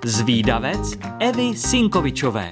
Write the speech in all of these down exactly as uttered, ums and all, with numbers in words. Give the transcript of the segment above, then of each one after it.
Zvídavec Evy Sinkovičové.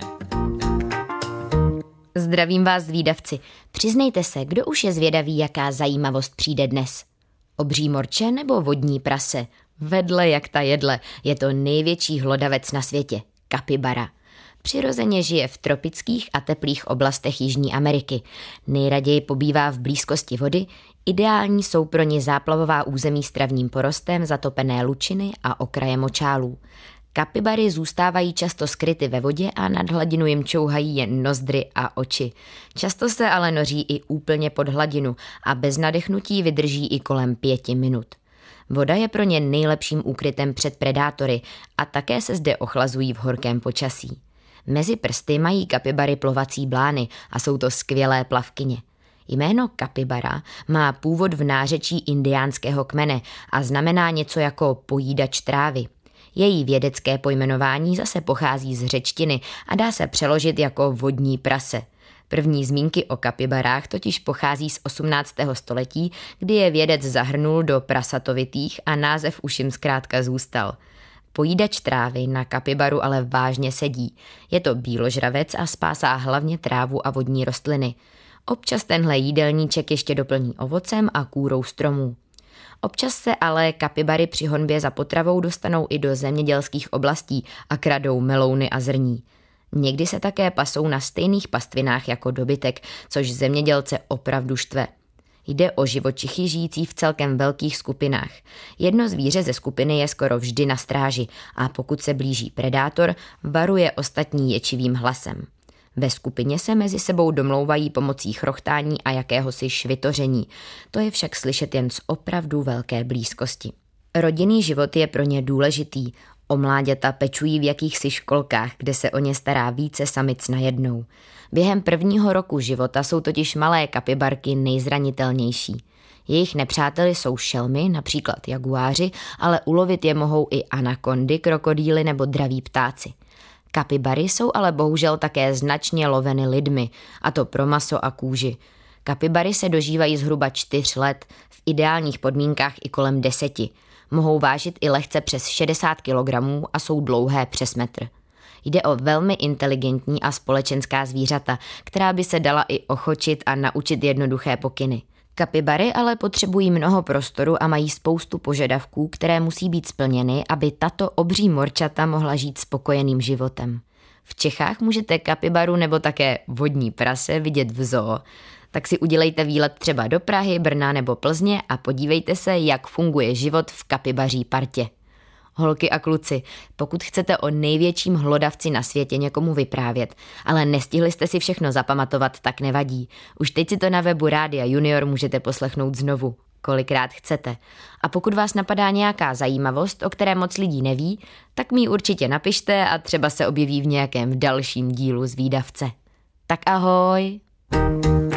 Zdravím vás, zvídavci. Přiznejte se, kdo už je zvědavý, jaká zajímavost přijde dnes? Obří morče nebo vodní prase? Vedle jak ta jedle, je to největší hlodavec na světě, kapibara. Přirozeně žije v tropických a teplých oblastech Jižní Ameriky. Nejraději pobývá v blízkosti vody, ideální jsou pro ně záplavová území s travním porostem, zatopené lučiny a okraje močálů. Kapibary zůstávají často skryty ve vodě a nad hladinu jim čouhají jen nozdry a oči. Často se ale noří i úplně pod hladinu a bez nadechnutí vydrží i kolem pěti minut. Voda je pro ně nejlepším úkrytem před predátory a také se zde ochlazují v horkém počasí. Mezi prsty mají kapibary plovací blány a jsou to skvělé plavkyně. Jméno kapibara má původ v nářečí indiánského kmene a znamená něco jako pojídač trávy. Její vědecké pojmenování zase pochází z řečtiny a dá se přeložit jako vodní prase. První zmínky o kapibarách totiž pochází z osmnáctého století, kdy je vědec zahrnul do prasatovitých a název už jim zkrátka zůstal. Pojídač trávy na kapibaru ale vážně sedí. Je to bíložravec a spásá hlavně trávu a vodní rostliny. Občas tenhle jídelníček ještě doplní ovocem a kůrou stromů. Občas se ale kapibary při honbě za potravou dostanou i do zemědělských oblastí a kradou melouny a zrní. Někdy se také pasou na stejných pastvinách jako dobytek, což zemědělce opravdu štve. Jde o živočichy žijící v celkem velkých skupinách. Jedno zvíře ze skupiny je skoro vždy na stráži a pokud se blíží predátor, varuje ostatní ječivým hlasem. Ve skupině se mezi sebou domlouvají pomocí chrochtání a jakéhosi švitoření. To je však slyšet jen z opravdu velké blízkosti. Rodinný život je pro ně důležitý. O mláďata pečují v jakýchsi školkách, kde se o ně stará více samic najednou. Během prvního roku života jsou totiž malé kapibarky nejzranitelnější. Jejich nepřáteli jsou šelmy, například jaguáři, ale ulovit je mohou i anakondy, krokodýly nebo draví ptáci. Kapibary jsou ale bohužel také značně loveny lidmi, a to pro maso a kůži. Kapibary se dožívají zhruba čtyř let, v ideálních podmínkách i kolem deseti. Mohou vážit i lehce přes šedesát kilogramů a jsou dlouhé přes metr. Jde o velmi inteligentní a společenská zvířata, která by se dala i ochočit a naučit jednoduché pokyny. Kapibary ale potřebují mnoho prostoru a mají spoustu požadavků, které musí být splněny, aby tato obří morčata mohla žít spokojeným životem. V Čechách můžete kapibaru nebo také vodní prase vidět v zoo. Tak si udělejte výlet třeba do Prahy, Brna nebo Plzně a podívejte se, jak funguje život v kapibaří partě. Holky a kluci, pokud chcete o největším hlodavci na světě někomu vyprávět, ale nestihli jste si všechno zapamatovat, tak nevadí. Už teď si to na webu Rádia Junior můžete poslechnout znovu, kolikrát chcete. A pokud vás napadá nějaká zajímavost, o které moc lidí neví, tak mi ji určitě napište a třeba se objeví v nějakém dalším dílu Zvídavce. Tak ahoj!